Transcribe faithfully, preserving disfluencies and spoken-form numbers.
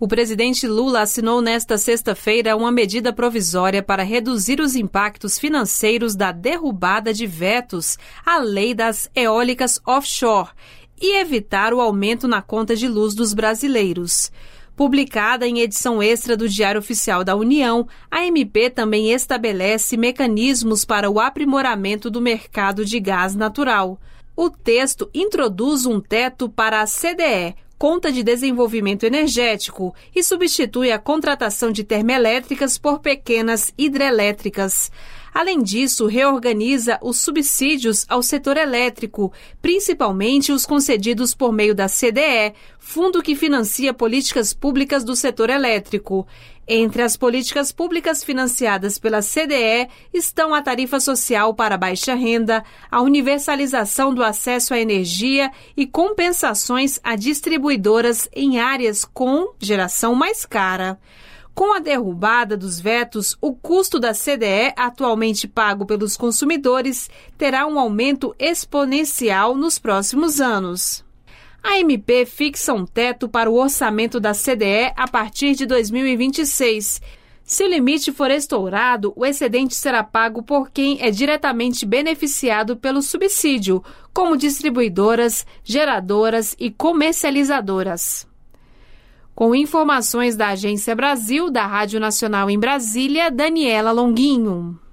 O presidente Lula assinou nesta sexta-feira uma medida provisória para reduzir os impactos financeiros da derrubada de vetos à lei das eólicas offshore e evitar o aumento na conta de luz dos brasileiros. Publicada em edição extra do Diário Oficial da União, a M P também estabelece mecanismos para o aprimoramento do mercado de gás natural. O texto introduz um teto para a C D E, Conta de Desenvolvimento Energético, e substitui a contratação de termoelétricas por pequenas hidrelétricas. Além disso, reorganiza os subsídios ao setor elétrico, principalmente os concedidos por meio da C D E, fundo que financia políticas públicas do setor elétrico. Entre as políticas públicas financiadas pela C D E estão a tarifa social para baixa renda, a universalização do acesso à energia e compensações a distribuidoras em áreas com geração mais cara. Com a derrubada dos vetos, o custo da C D E, atualmente pago pelos consumidores, terá um aumento exponencial nos próximos anos. A M P fixa um teto para o orçamento da C D E a partir de dois mil e vinte e seis. Se o limite for estourado, o excedente será pago por quem é diretamente beneficiado pelo subsídio, como distribuidoras, geradoras e comercializadoras. Com informações da Agência Brasil, da Rádio Nacional em Brasília, Daniela Longuinho.